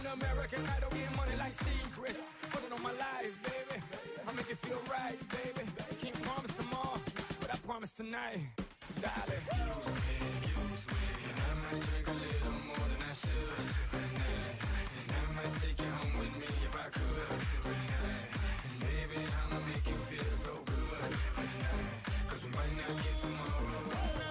American Idol, getting money like Seacrest. Put it on my life, baby. I'll make it feel right, baby. Can't promise tomorrow, but I promise tonight, darling. Excuse me, and I might drink a little more than I should tonight. And I might take you home with me if I could tonight. And baby, I'ma make you feel so good tonight. Cause we might not get tomorrow.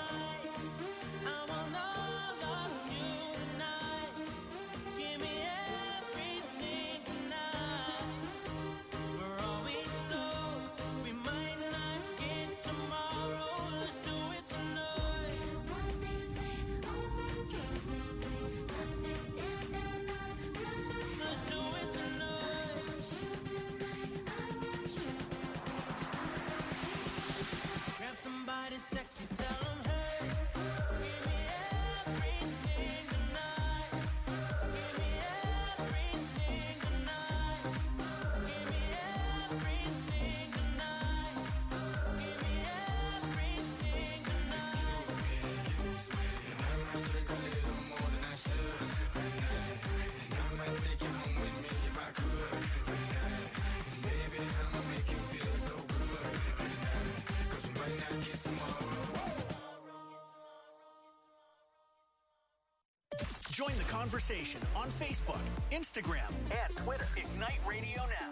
Somebody sexy, tell them, hey, give me everything tonight. Give me everything tonight. Give me everything tonight. Give me everything tonight. Excuse me, and I might drink a little more than I should tonight. And I might take you home with me if I could tonight. And baby, I'ma make you feel so good tonight. Cause we might not get tomorrow. Join the conversation on Facebook, Instagram, and Twitter. Ignite Radio Now.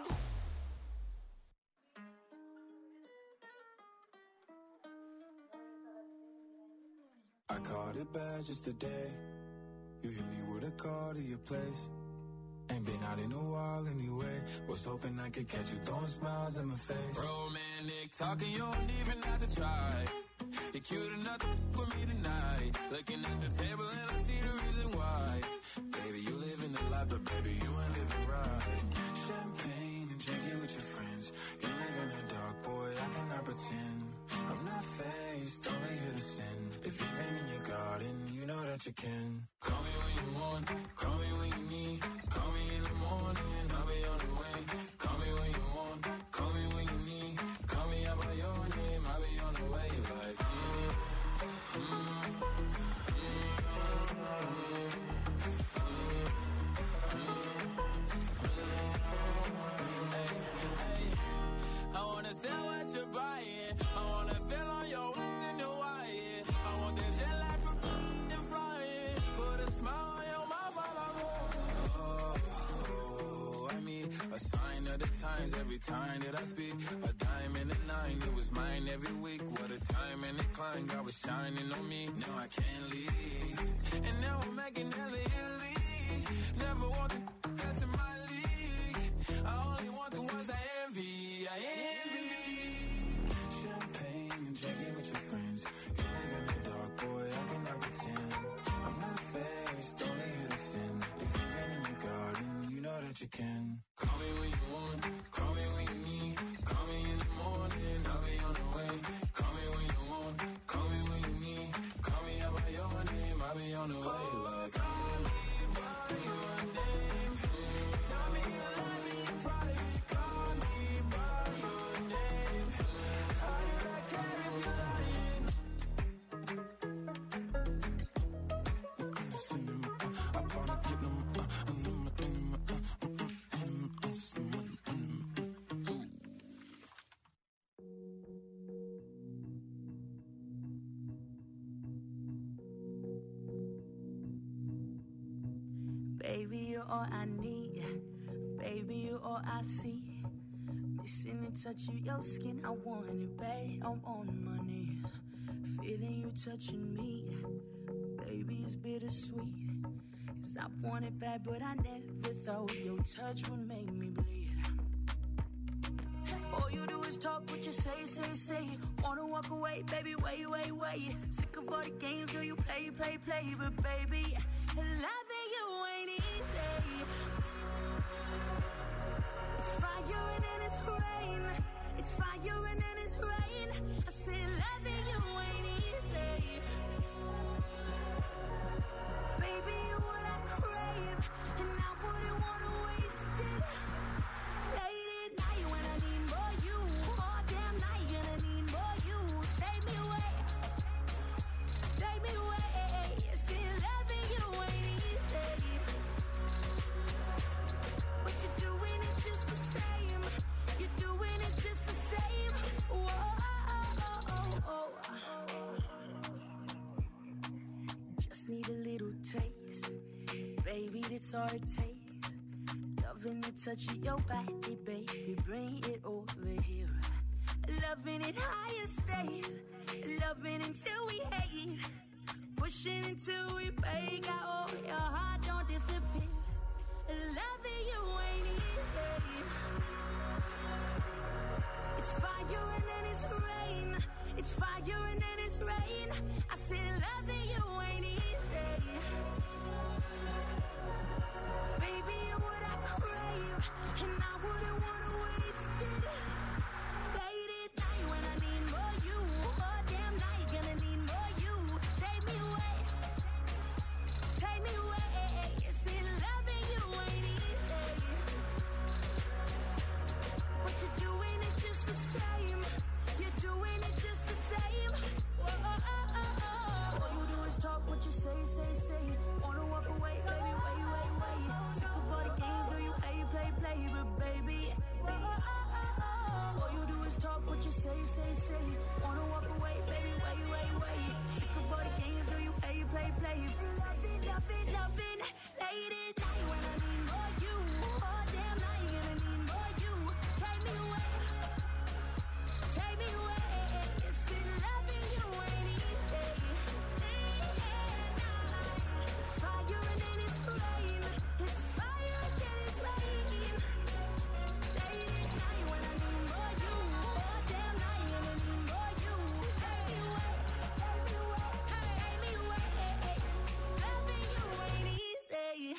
I caught it bad just today. You hit me with a call to your place. Ain't been out in a while anyway. Was hoping I could catch you throwing smiles in my face. Romantic talking, you don't even have to try. You're cute enough to with me tonight. Looking at the table and I see the reason why. Baby, you living the life, but baby, you ain't living right. Champagne and drinking with your friends. You live in the dark, boy, I cannot pretend. I'm not faced, only here to sin. If you've been in your garden, you know that you can. Call me when you want, call me when you need. Call me in the morning, I'll be on the way. Call me when you want, call me when you need. Call me out by your name, I'll be on the way. Like, I wanna sell what you're buying. I wanna feel on your in Hawaii. I want that jet lag from and flying. Put a smile on your mouth while I'm I mean, a sign of the times every time that I speak. A dime and a nine, it was mine every week. What a time and a climb, God was shining on me. Now I can't leave. And now I'm making hella Italy. Never want the that's in my league. I only want the ones I envy. I envy. Champagne and drinking with your friends. You live in the dark, boy, I cannot pretend. I'm not faced, only here to sin. If you've been in your garden, you know that you can. Call me when you want, call me when you need. Call me in the morning, I'll be on the way. Call me when you want, call me when you need. Call me out by your name, I'll be on the way. Like, call me by your name. Tell me you love me in private. Call me by your name. How do I care if you're lying? Baby, you're all I need. Baby, you're all I see. Missing the touch of your skin, I want it, babe. I'm on my knees, feeling you touching me. Baby, it's bittersweet. 'Cause I want it bad, but I never thought your touch would make me bleed. All you do is talk, what you say. Wanna walk away, baby, wait. Sick of all the games, girl, you play. But baby, loving you ain't easy. It's fire and then it's rain. It's fire and then it's rain. I say loving you ain't easy. Baby, you're what I crave, and I wouldn't wanna waste it. Late at night when I need more you, all damn night and I need more you. Take me away. See, loving you ain't easy. it's all it takes. Loving the touch of your body, baby, bring it over here. Loving it higher stays, loving until we hate. Pushing until we break out, your heart don't disappear. Loving you ain't easy. It's fire and then it's rain. It's fire and then it's rain. I said loving you ain't easy. Baby, you're what I crave, and I wouldn't wanna waste it. Late at night when I need more you, all damn night gonna need more you. Take me away, take me away. See, loving you ain't easy, but you're doing it just the same. You're doing it just the same. All you do is talk what you say, say, say. Wanna walk away, baby, wait, wait, wait. Sick of all the games, girl, you play, play, play, but baby. All you do is talk what you say, say, say. Wanna walk away, baby, wait, wait, wait. Sick of all the games, girl, you play, play, play. Loving, loving, loving. Late at night when I need more you. All damn night gonna need more you. Take me away, take me away. It's in loving you ain't easy. It's fire and then it's rain. It's fire and then it's rain. Late at night when I need more you. All damn night gonna need more you. Take me away, take me away, take me away. Loving you ain't easy.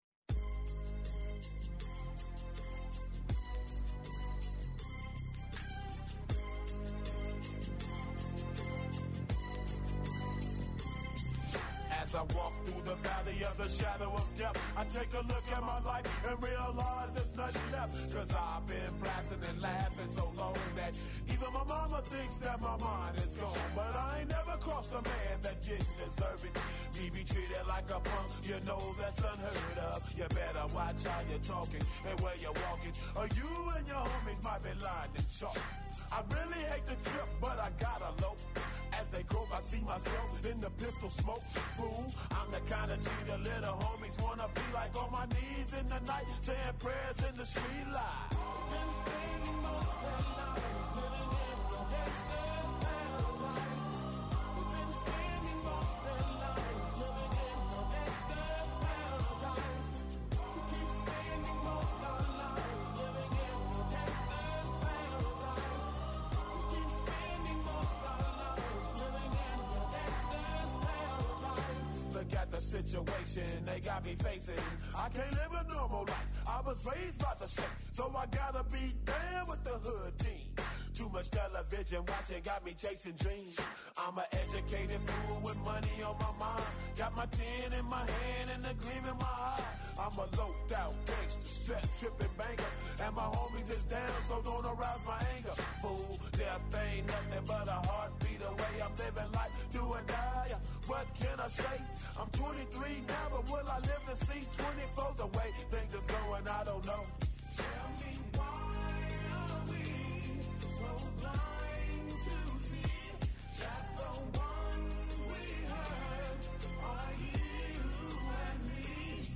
As I walk through the valley of the shadow of death, I take a look at my life and realize there's nothing left. Cause I've been blasting and laughing so long that even my mama thinks that my mind is gone. But I ain't never crossed a man that didn't deserve it. Me be treated like a punk, you know that's unheard of. You better watch how you're talking and where you're walking, or you and your homies might be lying in chalk. I really hate the trip, but I gotta low. As they croak, I see myself in the pistol smoke. Fool, I'm the kind of G the little homies wanna be like, on my knees in the night, saying prayers in the street light. Been spending most of their lives living in the gangster's paradise. We've been spending most of their lives living in the gangster's paradise. We keep spending most of our lives living in the gangster's paradise. We keep spending most of our lives living in the gangster's paradise. Look at the situation they got me facing. I can't live a normal life. I was raised by the state, so I gotta be down with the hood team. Too much television watching got me chasing dreams. I'm an educated fool with money on my mind. Got my 10 in my hand and a gleam in my eye. I'm a loped out gangster, set tripping banker, and my homies is down, so don't arouse my anger. Fool, death ain't nothing but a heartbeat away. I'm living life, do or die. What can I say? I'm 23 now, but will I live to see 24? The way things is going, I don't know. Tell me why are we so blind to see that the ones we hurt are you and me?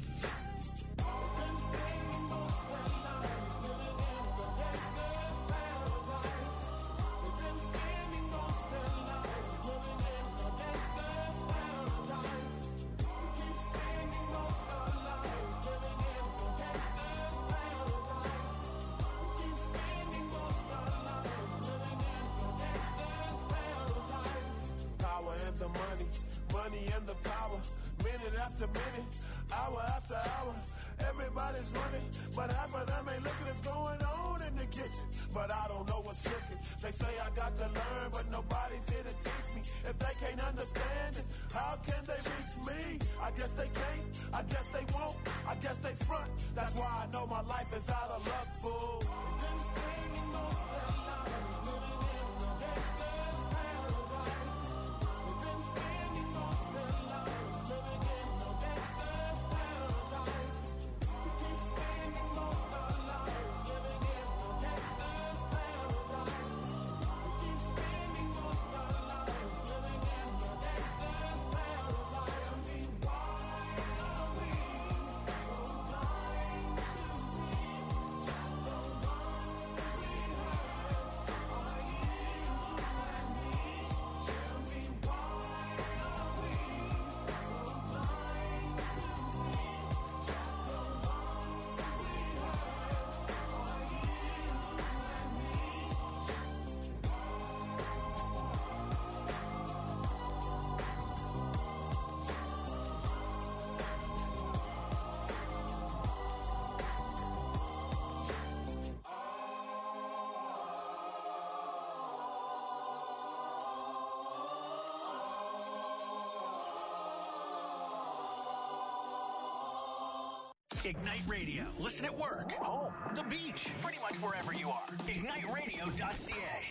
We've been spending most of our lives living in the gangster's paradise. We've been spending most of our lives living in the gangster's paradise. We keep spending most of our lives living in the gangster's paradise. We keep spending most of our lives living in the gangster's paradise. Power and the money, money and the power. Minute after minute, hour after hour, everybody's running, but half of them ain't looking what's going on in the kitchen. But I don't know what's cooking. They say I got to learn, but nobody's here to teach me. If they can't understand it, how can they reach me? I guess they can't, I guess they won't, I guess they front. That's why I know my life is out of luck, fool. Been spending most of their lives living in the gangster's paradise. We've been spending most of their lives living in the gangster's paradise. We keep spending most of our lives living in the gangster's paradise. We keep spending most of our lives living in the gangster's paradise. Tell me why are we so Ignite Radio. Listen at work, home, the beach, pretty much wherever you are. IgniteRadio.ca.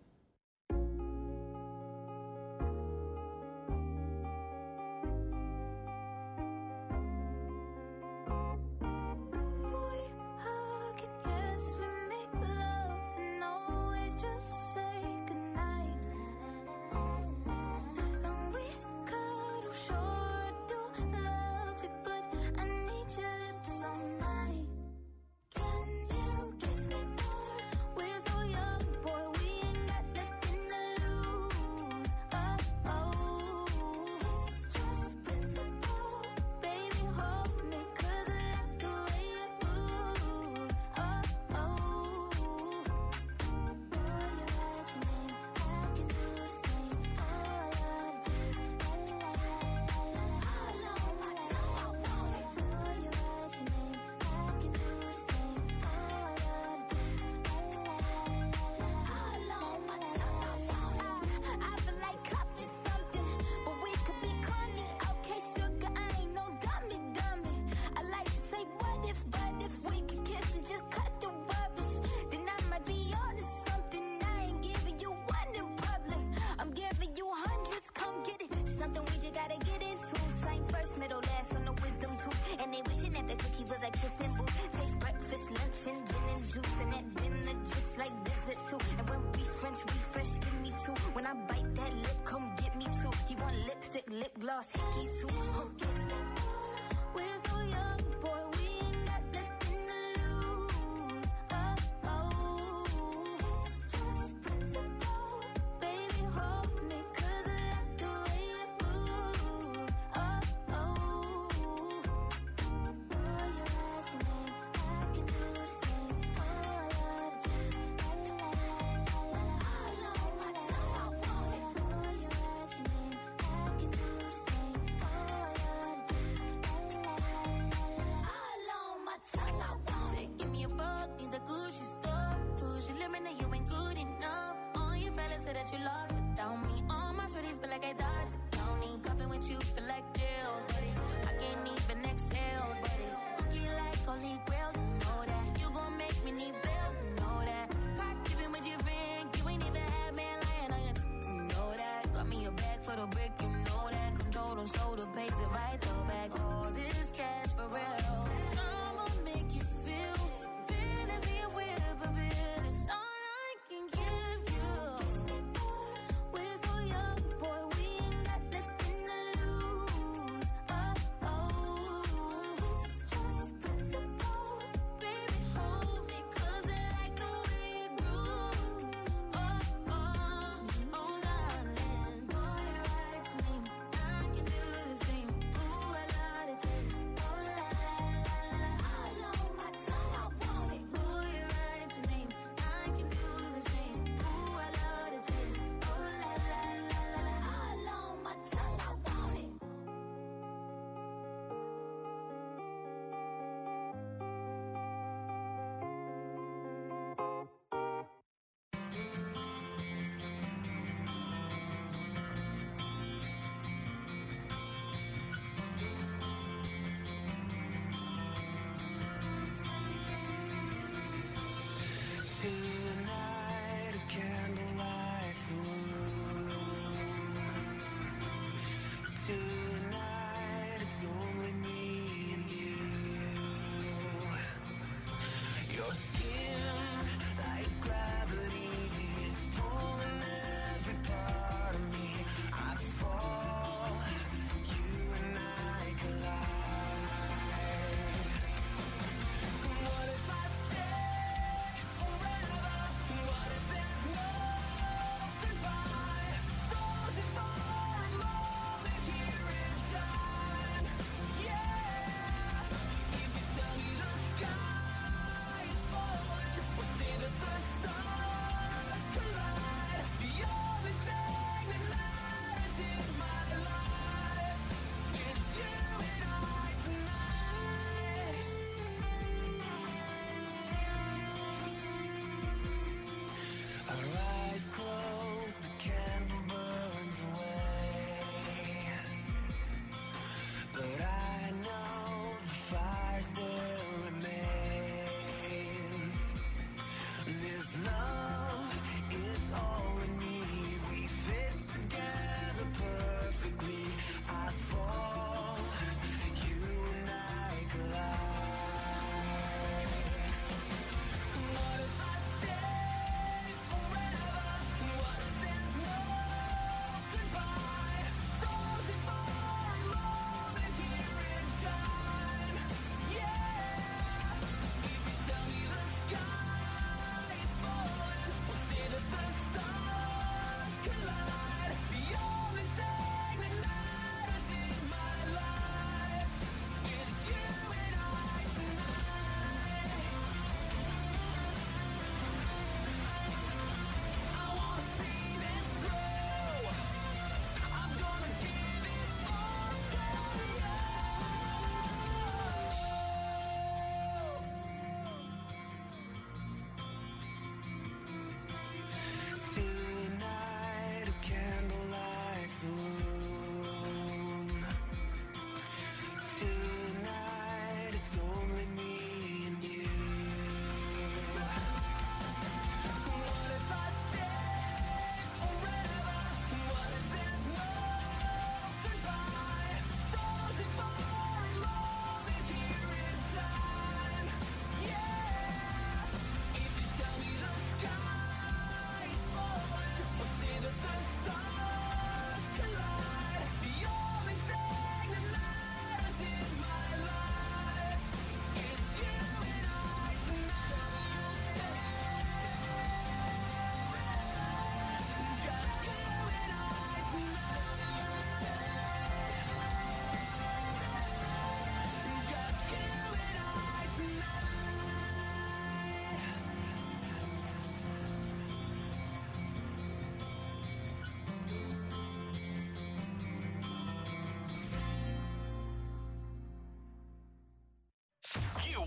Lip gloss, hickeys too. We're so young, boy, we ain't got nothing to lose. It's just principle. Baby, hold me, 'cause I like the way you move. Boy, you write your name, I can do the same. Oh, I love to dance. All on my tongue, I want it. Boy, you write your name, I can do the same. Oh, I love to dance. All on my tongue, I want it. Give me a buck, need the Gucci store. Push your limit, now you ain't good enough. All your fellas say that you lost without me. All my shorties feel like I dodged the county. Cuffing with you feel like jail, buddy. I can't even exhale, buddy. Cookie like holy grail, you know that. You gon' make me need bail, you know that. Caught keeping with your friend, you ain't even had man lying on you know that. Got me a bag for the brick, you know that. Control them, so the pace it right, throw back all this cash for real. I'ma make you feel fantasy and whip a bill. It's all I can give you.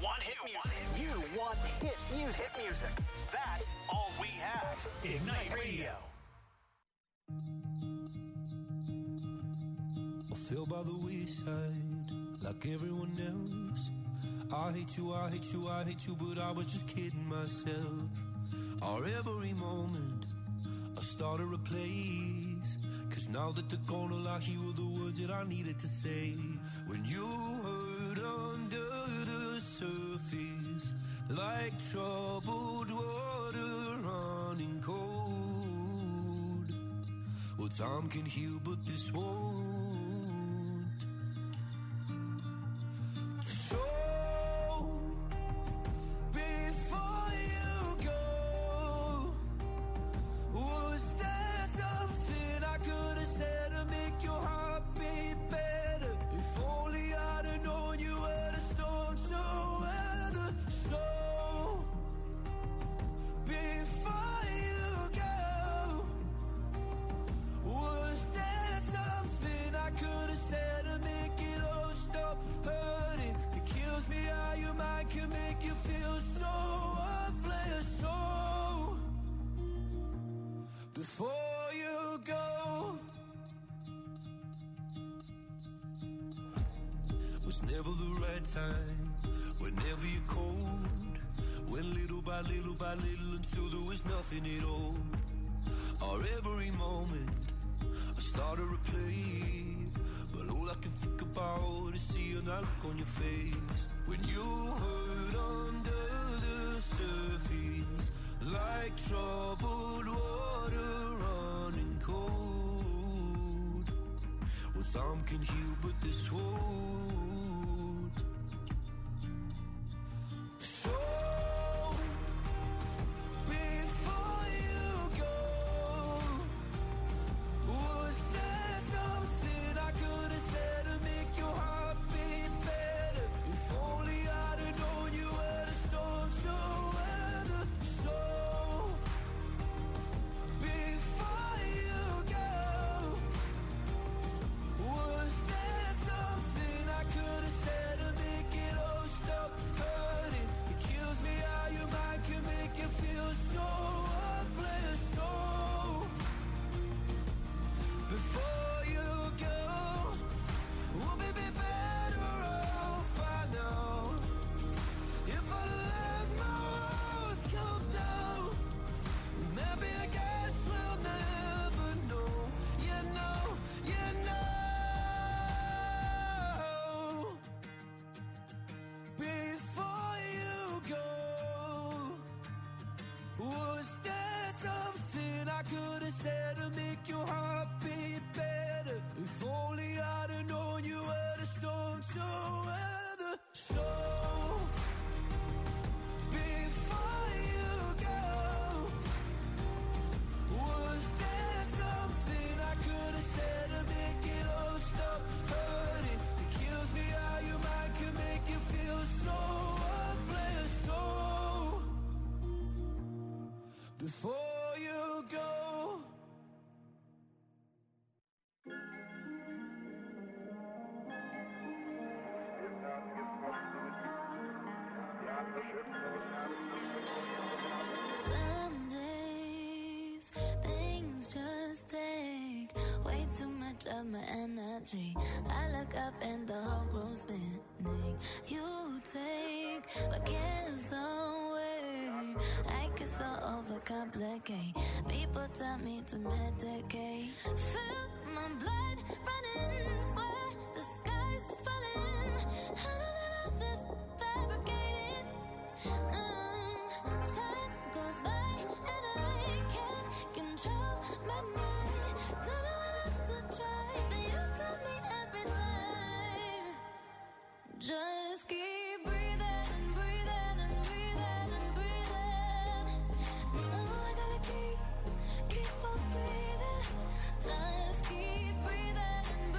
want hit music. You want hit music. Hit music. That's all we have. Ignite Radio. I fell by the wayside like everyone else. I hate you, I hate you, I hate you, but I was just kidding myself. Our every moment I started a place, 'cause now that they're gone, all I hear were the words that I needed to say. When you hurt under the surface, like troubled water running cold. Well, time can heal, but this won't. So before you go, was there something I could have said to make your heart beat better? If only I'd have known you were the storm to weather. So before you go, was there something I could have said to make it all stop hurting? It kills me how your mind can make you feel so worthless. So before you go, was never the right time, whenever you're cold, went little by little by little until there was nothing at all. Our every moment I started to play, but all I can think about is seeing that look on your face. When you hurt under the surface, like troubled water running cold. Well, some can heal, but this won't. So before you go, was there something I could have said to make your heart beat better? If only I'd have known you were the storm to weather. So before you go, was there something I could have said to make it all stop hurting? It kills me how your mind can make you feel so worthless. So before you go, we'll be better off by now. If I let my walls come down, maybe I guess we'll never know. You know, you know. Before you go, was there something I could have said to make your heart beat better? If only I'd have known you were the storm to weather. So before you go, was there something I could have said to make it all stop hurting? It kills me how your mind can make you feel so worthless. So before you go. Some days things just take way too much of my energy. I look up and the whole room's spinning. You take my cares away. I get so overcomplicate. People tell me to medicate. Feel my blood running, swear the sky's falling. I don't know this fabricated. Time goes by and I can't control my mind. Don't know what else to try, but you tell me every time. Just keep breathing and breathing and breathing and breathing. No, I gotta keep on breathing. Just keep breathing and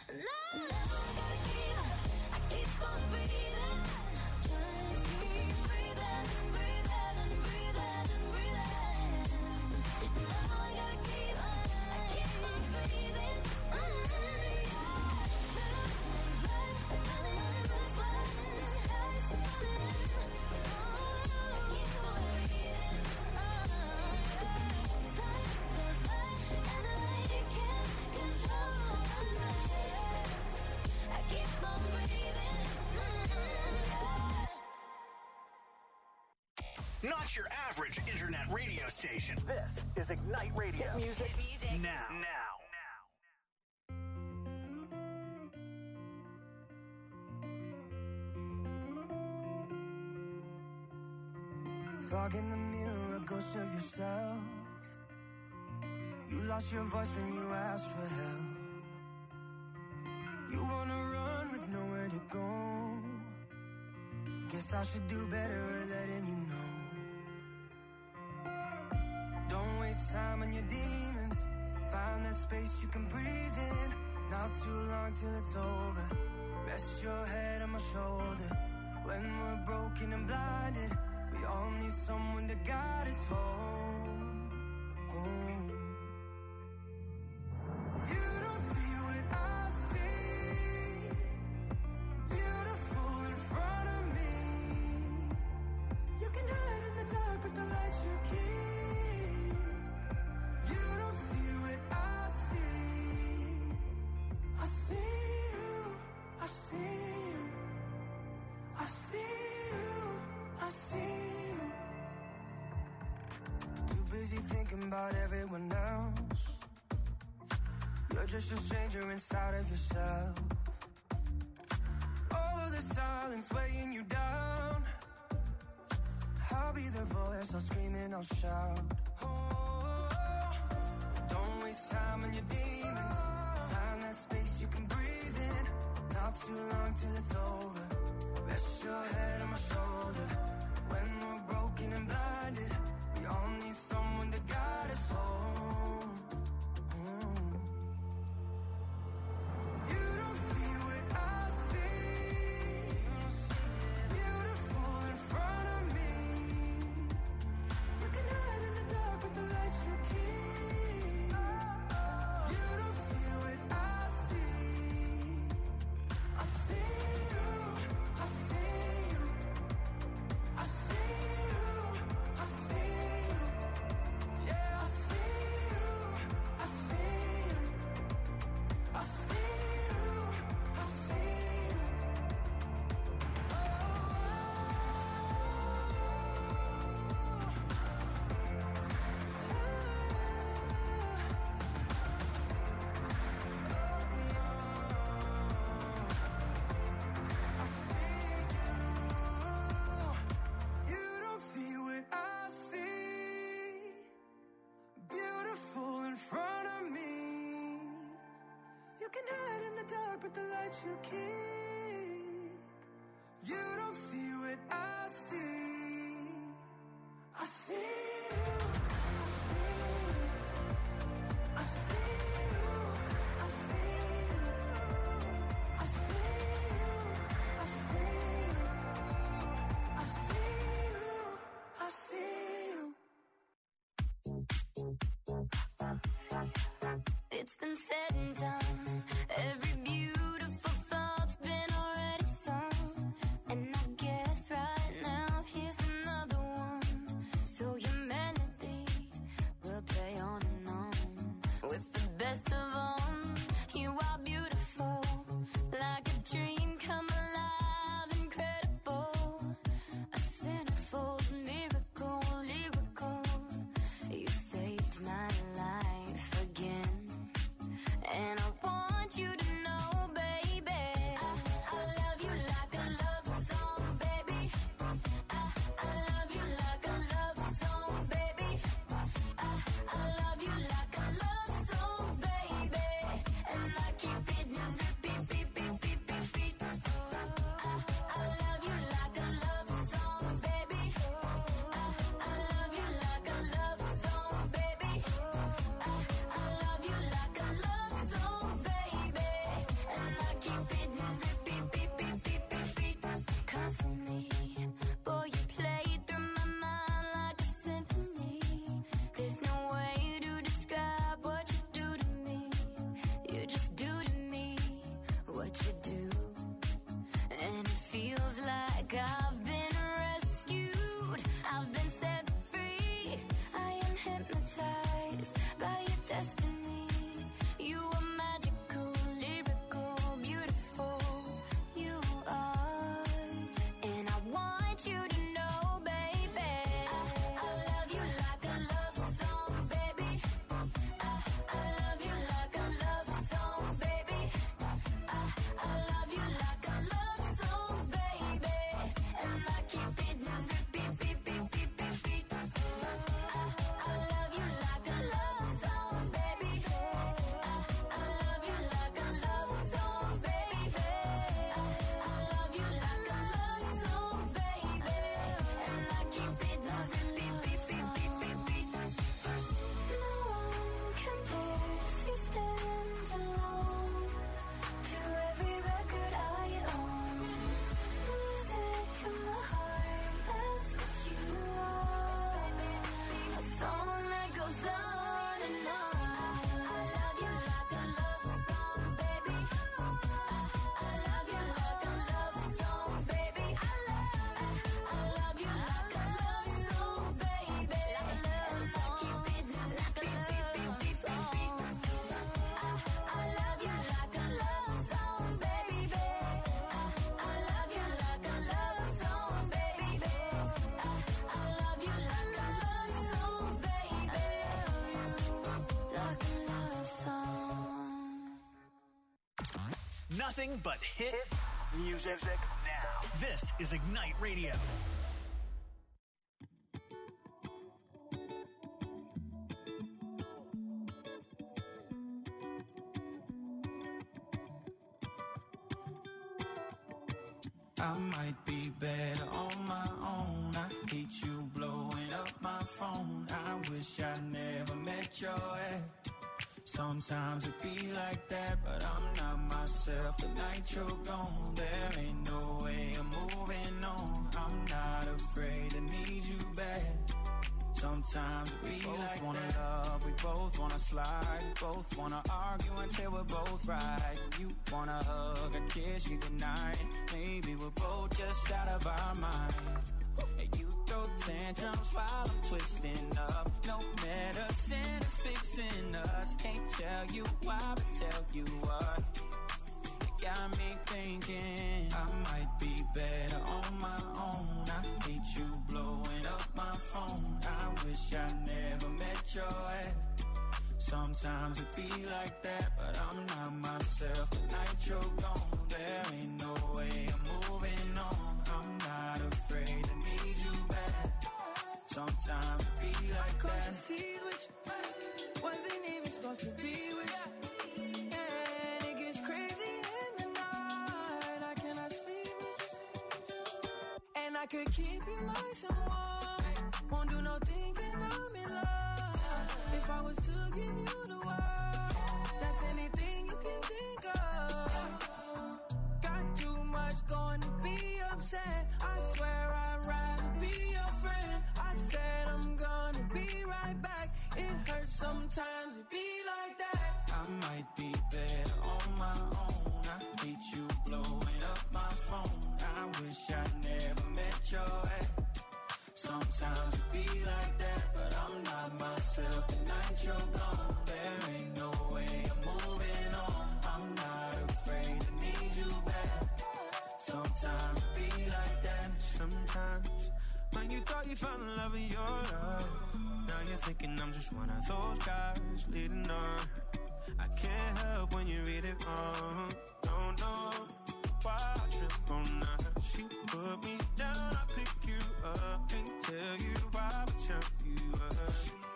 Not your average internet radio station. This is Ignite Radio. Hit music now. Fog in the mirror, a ghost of yourself. You lost your voice when you asked for help. You wanna run with nowhere to go. Guess I should do better at letting you know. Don't waste time on your demons. Find that space you can breathe in. Not too long till it's over. Rest your head on my shoulder. When we're broken and blinded, we all need someone to guide us home. Home. You don't see what I see. Beautiful in front of me. You can hide in the dark, but the lights you keep. You don't see what I see. I see you, I see you. I see you, I see you. Too busy thinking about everyone else. You're just a stranger inside of yourself. All of the silence weighing you down. I'll be the voice, I'll scream and I'll shout. Oh, don't waste time on your demons. Find that space you can breathe in. Not too long till it's over. Rest your head on my shoulder. When we're broken and blinded, we all need someone to guide us home. You don't see what I see. Beautiful in front of me. You can hide in the dark, but the lights you keep. You don't see what I see. I see you, I see you. I see you, I see you. Yeah, I see you, I see you. I see you, I see you. You don't see what I see. Beautiful in front of me. You can hide in the dark, but the lights you keep. You don't see what I see. I see you. I see you. I see you. I see you. I see you. I see you. I see you. It's been said and done. Every beautiful thought's been already sung. And I guess right now here's another one. So your melody will play on and on. With the best of them, you are beautiful. Like a dream come alive, incredible. A centerfold miracle, lyrical. You saved my life again. And I want you to know, baby, I love you like a love song, baby. I love you like a love song, baby. I love you like a love song, baby. like I've been rescued. I've been set free. I am hypnotized by your destiny. You are magical, lyrical, beautiful. You are, and I want you to know, baby. I love you like a love song, baby. I love you like a love song, baby. I love you like a love song, baby. And I keep it beep, beep, beep, beep, beep, beep. I love you like a love song, baby. I love you like a love song, baby. I love you like a love song, baby. And I keep it beep, beep, beep, beep, beep, beep. No one compares. You stand alone to every record I own. Music to my heart, that's what you are. A song that goes on and on. I love you like a love song, baby. I love you like a love song, baby. I love you like a love song, baby. And I keep it like a love song. I love you like a love song, baby. I love you like a love song, baby. I love you like a love song, baby. Like a love song. Nothing but hit music now. This is Ignite Radio. I might be better on my own. I hate you blowing up my phone. I wish I never met your ex. Sometimes it be like that, but I'm not myself. The night you're gone, there ain't no way I'm moving on. I'm not afraid to need you back. Sometimes we both like wanna that. Love, we both wanna slide, we both wanna argue until we're both right. You wanna hug and kiss you goodnight. Maybe we're both just out of our mind. And you throw tantrums while I'm twisting up. No medicine is fixing us. Can't tell you why, but tell you what. You got me thinking I might be better on my own. I hate you blowing up my phone. I wish I never met your ex. Sometimes it be like that, but I'm not myself. The night you're gone, there ain't no way I'm moving on. I'm not afraid to need you back. Sometimes it be like Cross that. the seas with you, wasn't even supposed to be with you. And it gets crazy in the night. I cannot sleep with you. And I could keep you nice and warm. Won't do no thinking I'm in love. If I was to give you the world, that's anything you can think of. Got too much going to be upset. I swear I'd rather be your friend. I said I'm gonna be right back. It hurts sometimes to be like that. I might be better on my own. I hate you blowing up my phone. I wish I never met your ex. Sometimes it be like that, but I'm not myself. The night you're gone, there ain't no way I'm moving on. I'm not afraid to need you back. Sometimes it be like that. Sometimes when you thought you found the love of your life, now you're thinking I'm just one of those guys leading on. I can't help when you read it wrong. Don't know why I trip on that. She put me down, I pick you up and tell you why I tell you up.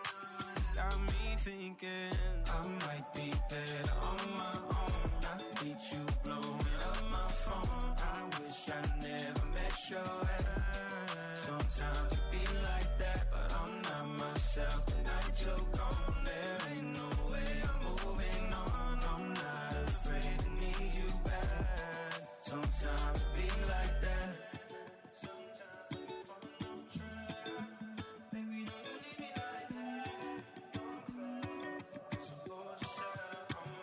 Got me thinking I might be better on my own. I hate you blowing up my phone. I wish I never met your ex. Sometimes it be like that, but I'm not myself. The night you're gone, there ain't no way I'm moving on. I'm not afraid to need you back. Sometimes it be like that. Sometimes we fall on track. Baby, don't you leave me like that. Don't cry, 'cause I'm bored to shut on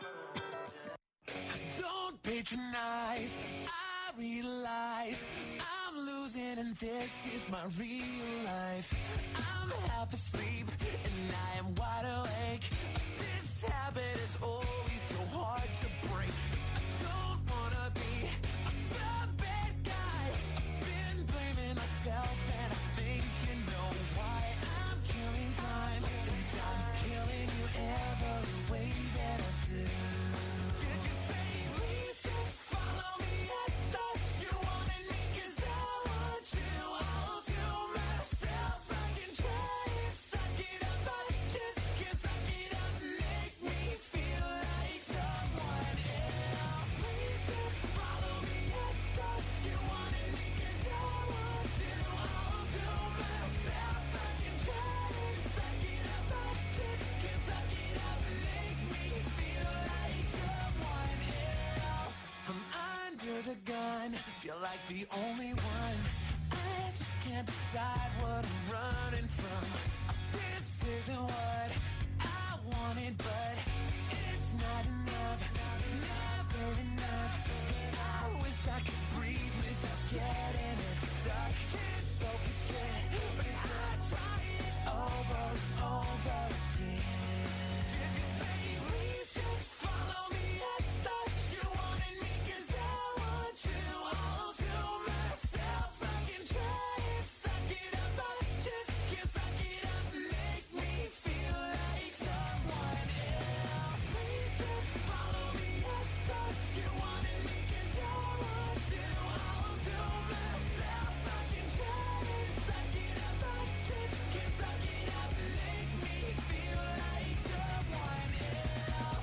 my Don't patronize. I realize I'm losing losing and this is my real life. I'm half asleep and I am wide awake. This habit is always so hard to break. I don't wanna be the bad guy. I've been blaming myself and I think you know why. I'm killing time and time's killing you every way that I do. Did you say please just follow me? I thought you wanted me 'cause I want you. I'll do myself. I can try and suck it up. I just can't suck it up. Make me feel like someone else. Please just follow me. I thought you wanted me 'cause I want you. I'll do myself. I can try and suck it up. I just can't suck it up. Make me feel like someone else. I'm under the gun, feel like the only one. I just can't decide what I'm running from. This isn't what I wanted, but it's not enough. It's never enough. I wish I could breathe without getting it stuck. Can't focus it, but I try it over and over again. Did you say please just follow me? I thought you wanted me 'cause I want you. I'll do myself. I can try and suck it up. I just can't suck it up. Make me feel like someone else. Please just follow me. I thought you wanted me 'cause I want you. I'll do myself. I can try and suck it up. I just can't suck it up. Make me feel like someone else.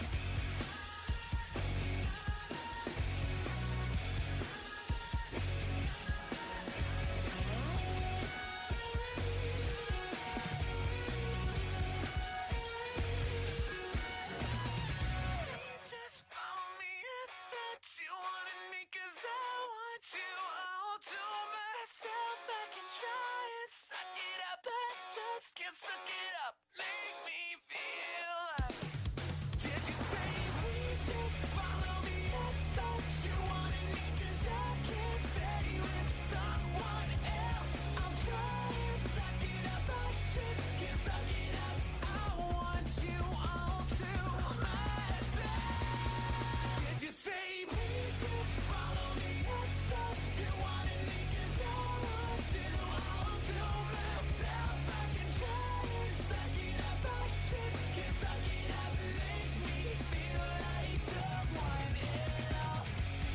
Just follow me. I thought you wanted me 'cause I want you. I'll do myself. I can try and suck it up. I just can't suck it up. Make me feel like. Did you say please just follow me? I thought you wanted me 'cause I can't stay with someone else. I'll try and suck it up. I just can't suck it up. I want you. I'll do myself. Did you say please just follow me? I thought you wanted me 'cause I want you. I'll do myself. I can try and suck it up. I just can't suck it up. Make me feel like someone else.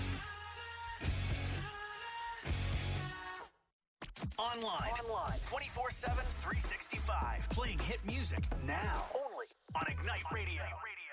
Online. 24/7, 365. Playing hit music now. Only on Ignite Radio.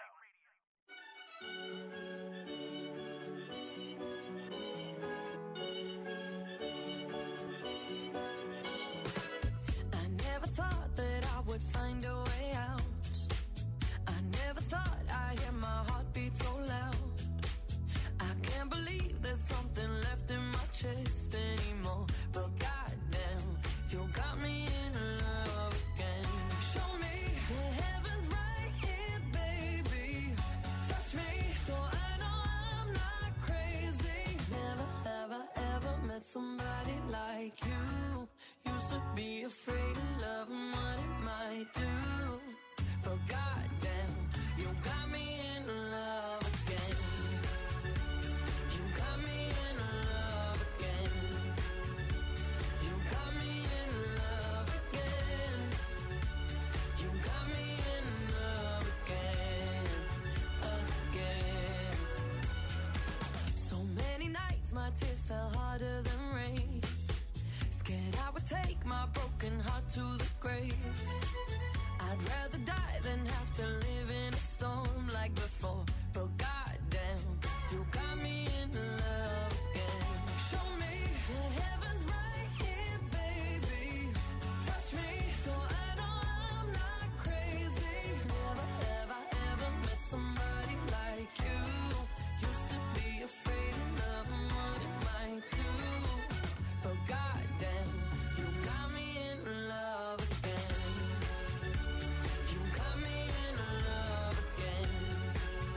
I never thought that I would find a way out. I never thought I'd hear my heartbeat so loud. I can't believe there's something left in my chest anymore. But goddamn, you got me in love again. Show me the heavens right here, baby. Touch me so I know I'm not crazy. Never have I ever met somebody like you. Used to be afraid of love and what it might do. But goddamn, you got me in love again. You got me in love again. You got me in love again. You got me in love again, again. So many nights my tears fell harder than rain. Scared I would take my broken heart to the grave. I'd rather die than have to live in a storm like before. But goddamn, you got me in love again. Show me the heavens right here, baby. Touch me so I know I'm not crazy. Never have I ever met somebody like you. Used to be afraid of love and what it might do. But goddamn, you got me in love again. You got me in love again.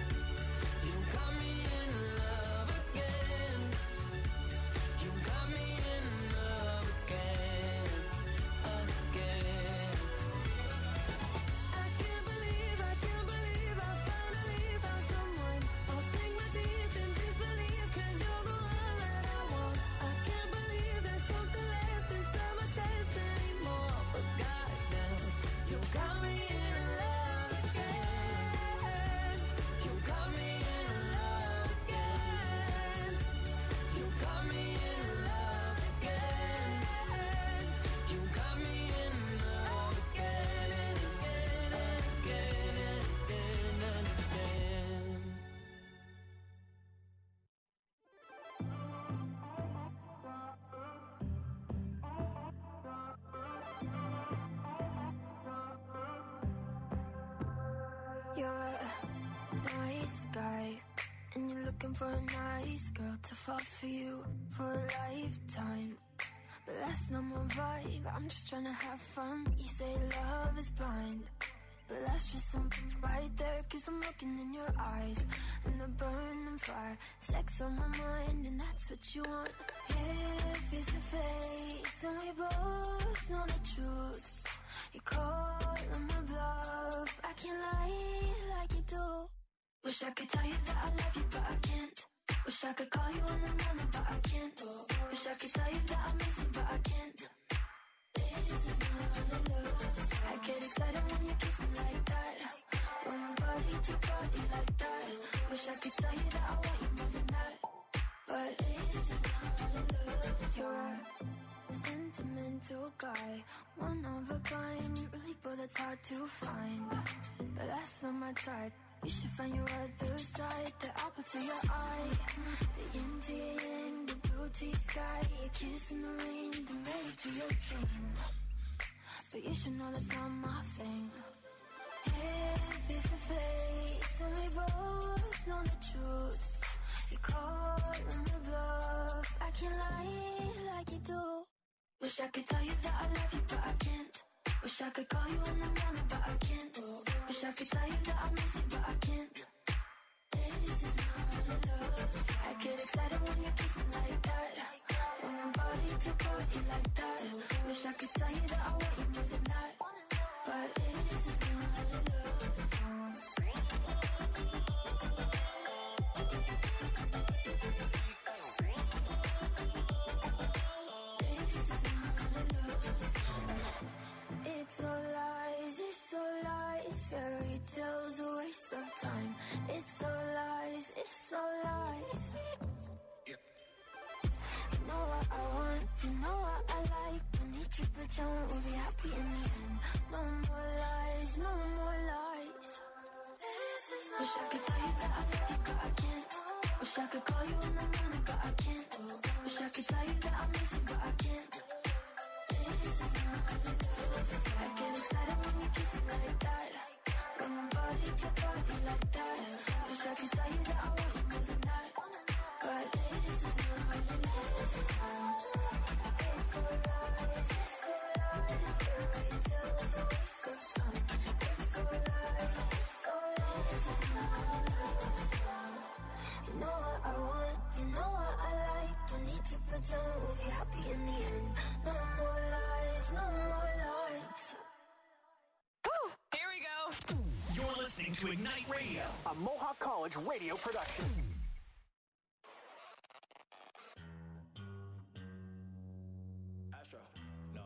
nice guy, and you're looking for a nice girl to fall for you for a lifetime. But that's not my vibe, I'm just trying to have fun. You say love is blind, but that's just something right there, 'cause I'm looking in your eyes, and the burning fire, sex on my mind, and that's what you want. Here, face to face, and we both know the truth. You call on my bluff, I can't lie like you do. Wish I could tell you that I love you, but I can't. Wish I could call you in the morning, but I can't. Wish I could tell you that I miss you, but I can't. This is not love. I get excited when you kiss me like that, when my body to body like that. Wish I could tell you that I want you more than that, but this is not love. You're a sentimental guy, one of a kind, really, but that's hard to find. But that's not my type. You should find your other side, the apple to your eye, the yin to your yang, the blue to your sky, a kiss in the rain, the melody to your chain. But you should know that's not my thing. Hey, face to face, and we both know the truth. You call on the bluff, I can't lie like you do. Wish I could tell you that I love you, but I can't. Wish I could call you in the morning, but I can't. Wish I could tell you that I miss you, but I can't. This is not love. I get excited when you kiss me like that, when my body to body like that. Wish I could tell you that I want you more than that, but this is not love. It's all lies, fairy tales, a waste of time. It's all lies, it's all lies. You know what I want, you know what I like. Don't need to pretend we'll be happy in the end. No more lies, no more lies. Wish I could tell you that I love you, but I can't. Wish I could call you in the morning, but I can't. Wish I could tell you that I miss you, but I can't. I get excited when you kiss me like that, when my body to body like that. Wish I could tell you that I want you more than that, but this is not love. It's all lies, fairy tales, a waste of time. It's all lies, it's not love. You know what I want, you know what I like. Don't need to pretend we'll be happy in the end. No more lies, no more lies. Woo! Here we go. You're listening to Ignite Radio, a Mohawk College radio production. Astro, no.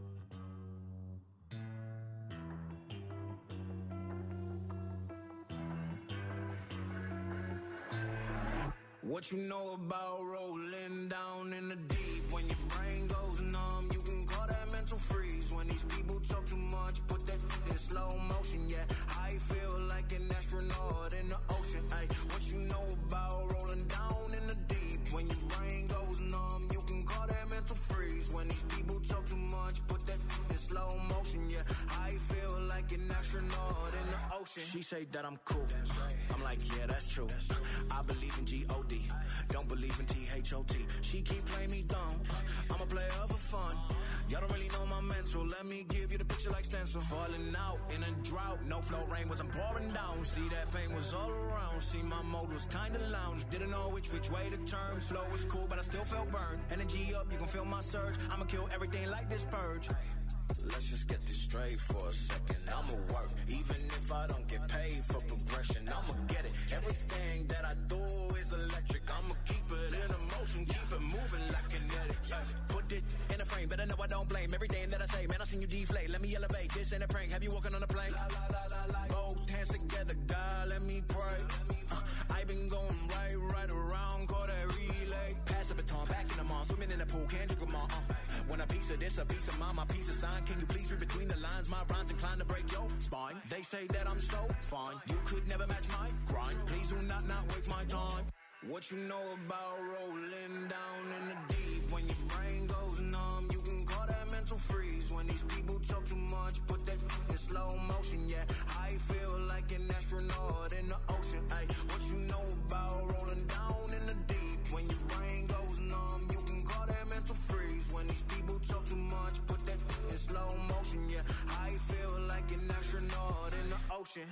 What you know about rolling down in the deep? When your brain goes numb, you can call that mental freeze. When these people talk too much, put that in slow motion, yeah. I feel like an astronaut in the ocean, ay. What you know about rolling down in the deep? When your brain goes numb, you can call that mental freeze. When these people talk too much, put that in slow motion, yeah. I feel like an astronaut in the ocean. She say that I'm cool, I'm like, yeah, that's true. I believe in G-O-D, don't believe in T-H-O-T. She keep playing me dumb, I'm a player for fun. Y'all don't really know my mental, let me give you the picture like stencil. Falling out in a drought, no flow rain wasn't pouring down. See that pain was all around, see my mode was kinda lounge. Didn't know which way to turn, flow was cool but I still felt burned. Energy up, you can feel my surge, I'ma kill everything like this purge. Let's just get this straight for a second. I'ma work, even if I don't get paid for progression. I'ma get it. Everything that I do is electric. I'ma keep it in motion, keep it moving like kinetic. Put it in a frame, better know I don't blame everything that I say. Man, I seen you deflate. Let me elevate. This ain't a prank. Have you walking on a plane? Both hands together, God, let me pray. I've been going right around, call that relay. Pass the baton, back in the mall, swimming in the pool, can't drink them all. When a piece of this, a piece of mine, my piece of sign. Can you please read between the lines? My rhymes inclined to break your spine. They say that I'm so fine, you could never match my grind. Please do not waste my time. What you know about rolling down in the deep? When your brain goes numb, you can call that mental freeze. When these people talk too much, put that in slow motion, yeah. I feel like an astronaut in the ocean, ay. motion.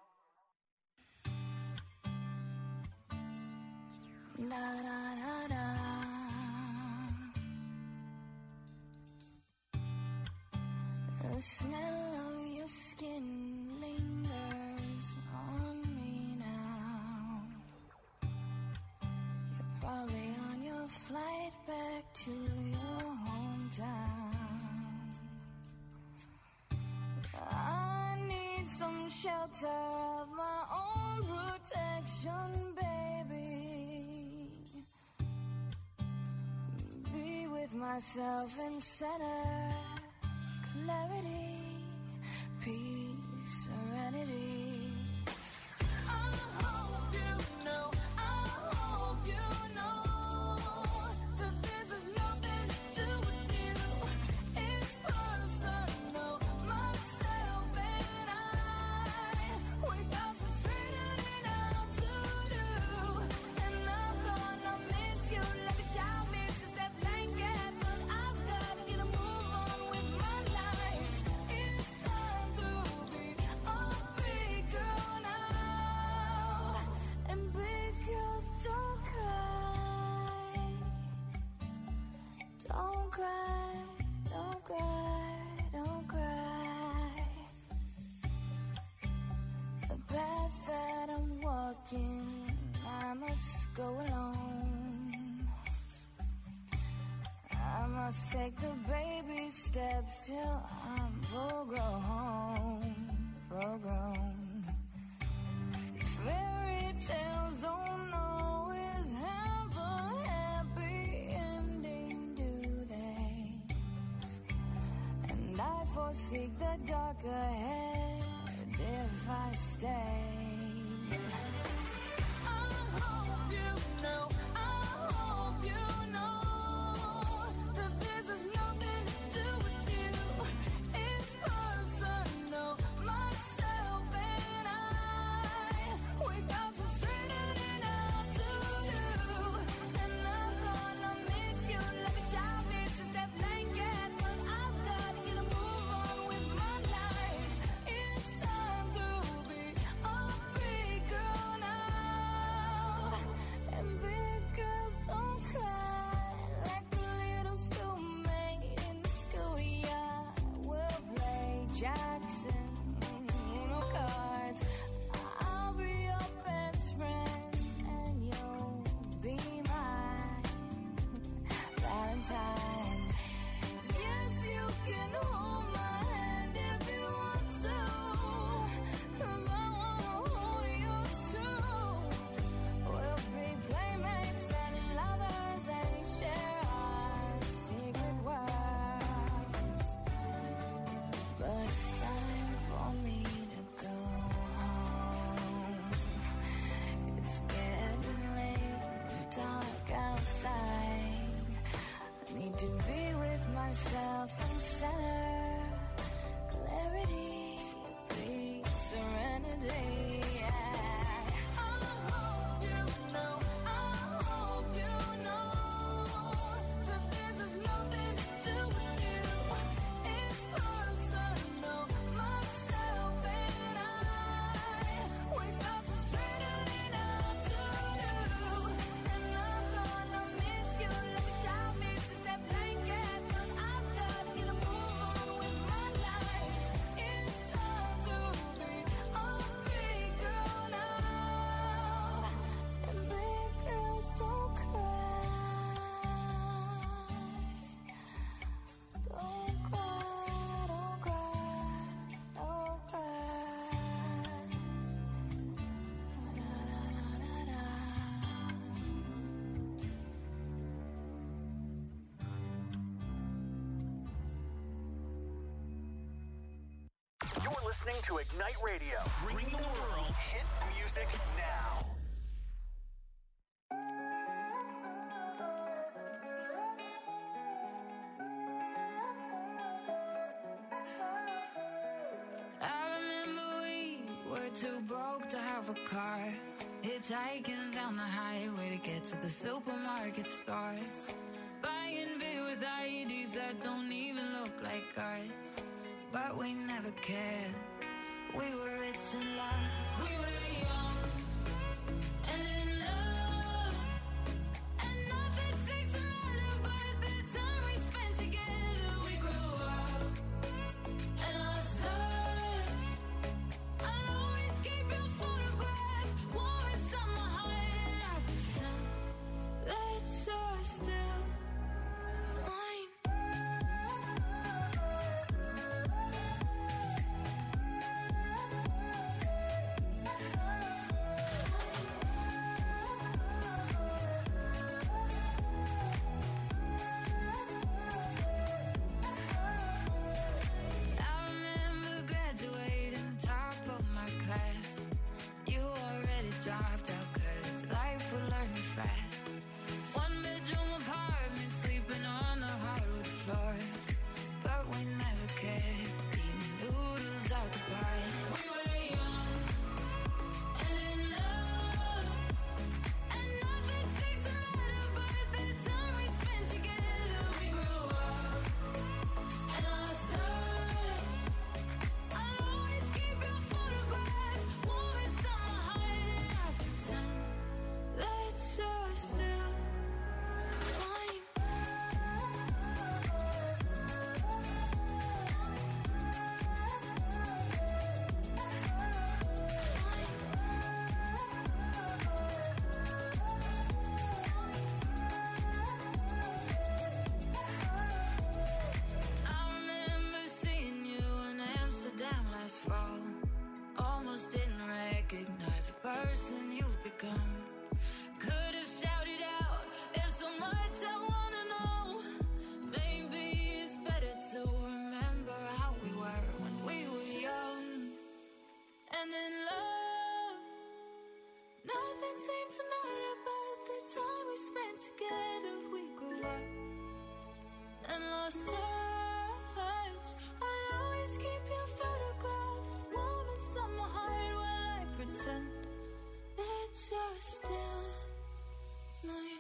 Da da da da. The smell of your skin lingers on me now. You're probably on your flight back to your hometown. I need some shelter of my own protection, baby. Be with myself in center, clarity, peace, serenity. I hope you know, I hope you know that this has nothing to do with you. It's personal, myself and I. We got some straightening out to do, and I'm gonna miss you like a child misses that blanket, but I've got to get a move on with my life. It's time to be a big girl now, and big girls don't cry. Don't cry, don't cry, don't cry. The path that I'm walking, I must go alone. I must take the baby steps till I'm full grown, full grown. Fairy tales don't always have a happy ending, do they? And I forsake the dark ahead if I stay. I hope you know, I hope you know that this has nothing to do with you. It's personal, myself and I. We got some straightening out to do, and I'm gonna miss you like a child misses that blanket, but I've got to get a move on with my life. It's time to be a big girl now, and big girls don't cry like a little schoolmate in the schoolyard. We'll play Jackson, Uno cards. I'll be your best friend, and you'll be my Valentine. Yes, you can hold my hand if you want to, 'cause I wanna hold yours too. We'll be playmates and lovers and share our secret words. But it's time for me to go home. It's getting late and dark outside. I need to be with myself in center, clarity, peace, serenity. I hope you know, I hope you know that this has nothing to do with you. It's personal, myself and I. We got some straightening out to do, and I'm gonna miss you like a child misses that blanket, but I've got to get a move on with my life. It's time to be a big girl now, and big girls don't cry. Don't cry, don't cry, don't cry. Da-da-da-da-da. You're listening to Ignite Radio. Bring the world hit music now. I remember we were too broke to have a car, hitchhiking down the highway to get to the supermarket store, buying beer with IEDs that don't even look like ours. But we never cared. We were rich in love. We were young and in love, and nothing seemed to matter by the time we spent together. We grew up and lost touch. I'll always keep your photograph warm inside my heart, and I pretend that you're still mine. I remember graduating top of my class. You already dropped out 'cause life would learn you fast. One bedroom apartment, sleeping on the hardwood floor, but we never cared, eating noodles out the pot. We were young and in love, and nothing seemed to matter by the time we spent together. We grew up and lost touch. I'll always keep your photograph warm inside my heart, and I pretend that you're still mine. I remember seeing you in Amsterdam last fall. Almost didn't recognize the person you've become. Could have shouted out, there's so much I wanna know. Maybe it's better to remember how we were when we were young and in love. Nothing seemed to matter but the time we spent together. We grew up and lost touch. I'll always keep your photograph warm inside my heart while I pretend that you're still mine.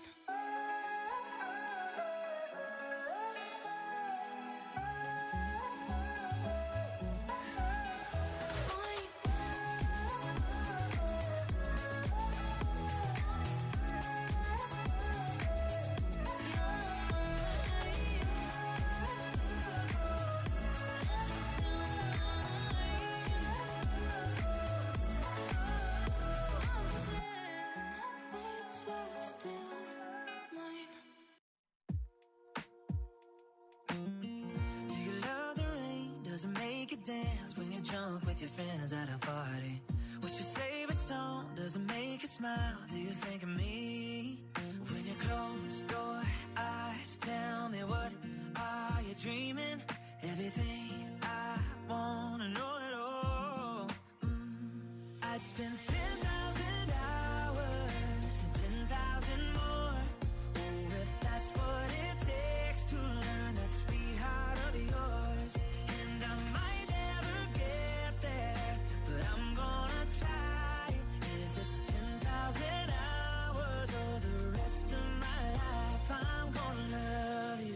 Do you love the rain? Does it make you dance when you jump with your friends at a party? What's your favorite song? Does it make you smile? Do you think of me? When you close your eyes, tell me what are you dreaming? Everything I wanna know it all. I'd spend 10,000 hours and 10,000 more. Oh, if that's what it takes to learn that sweetheart of yours. And I might never get there, but I'm gonna try. If it's 10,000 hours or the rest of my life, I'm gonna love you.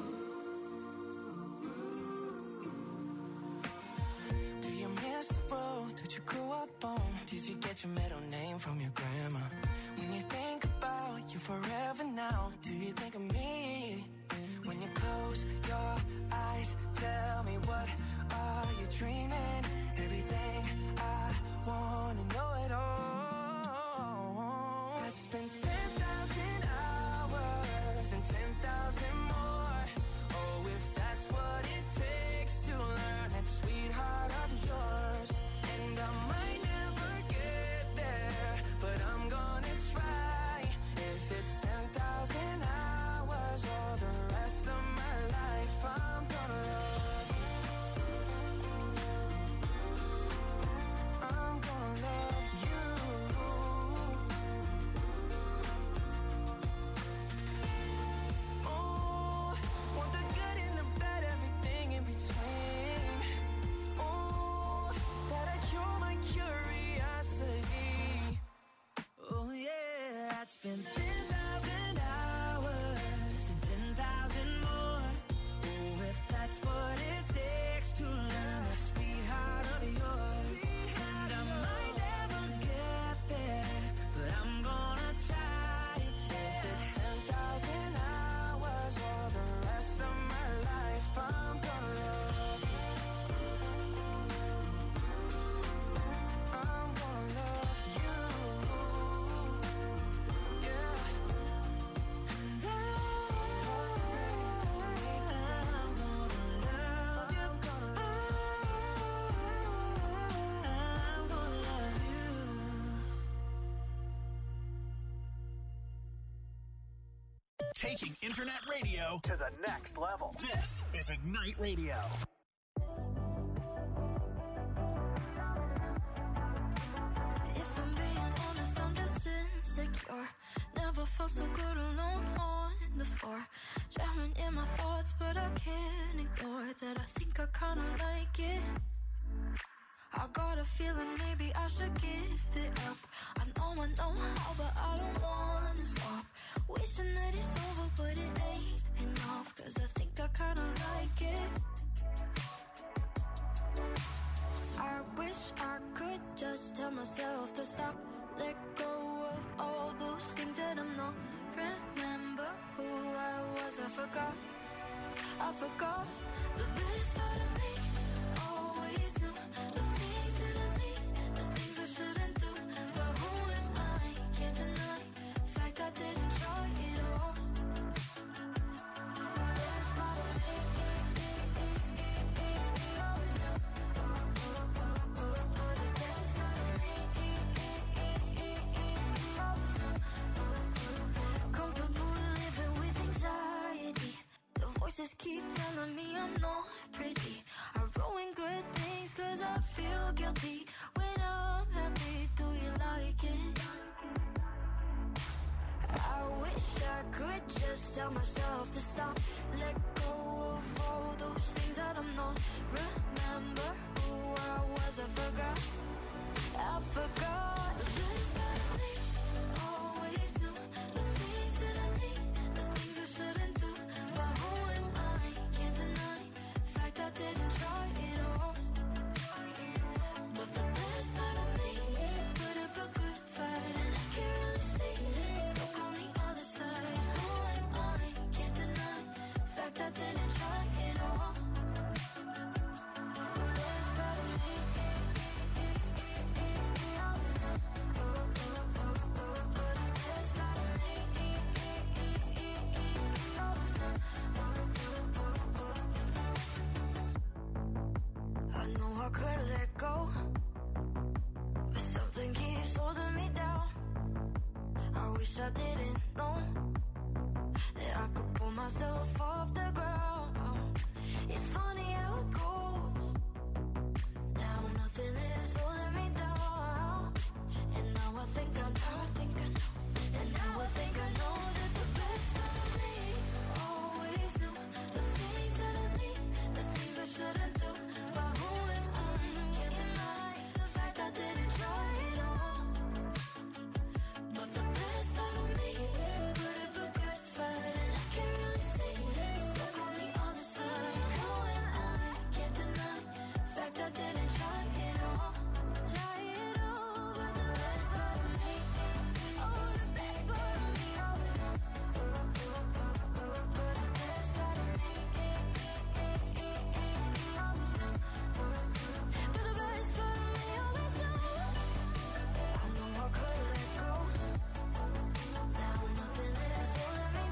Do you miss the road that you grew up on? Did you get your middle name from your grandma? When you think about you forever now, do you think of me? When you close your eyes, tell me what are you dreaming? Everything I wanna know it all. I'd spend 10,000 hours and 10,000 more. Oh, if that's what it takes to learn that sweetheart of yours. And I might never get there, but I'm gonna try. If it's 10,000 hours Taking internet radio to the next level. This is Ignite Radio. If I'm being honest, I'm just insecure. Never felt so good alone on the floor. Drowning in my thoughts, but I can't ignore that I think I kinda like it. I got a feeling maybe I should give it up. I know how, but I don't wanna stop. Wishing that it's over, but it ain't enough. Cause I think I kinda like it. I wish I could just tell myself to stop. Let go of all those things that I'm not. Remember who I was, I forgot the best part of me. Always knew the things that I need, the things I shouldn't do. But who am I? Can't deny the fact I didn't try it all. Best part of me. Comfortable living with anxiety. The voices keep telling me I'm not pretty. I ruin good things cause I feel guilty. When I'm happy, do you like it? I wish I could just tell myself to stop. Let go of all those things that I'm not. Remember who I was, I forgot the best part of me. Always knew the things that I need, the things I shouldn't do. But who am I? Can't deny the fact I didn't try it all. But the best part of me put up a good fight, and I can't really see it's stuck on the other side. Who am I? Can't deny the fact I didn't try it all. Best part of me. I know I could let go, but something keeps holding me down. I wish I didn't know that I could pull myself off the ground. It's funny how it goes. Now nothing is holding me down. And now I think I know. And now I think I know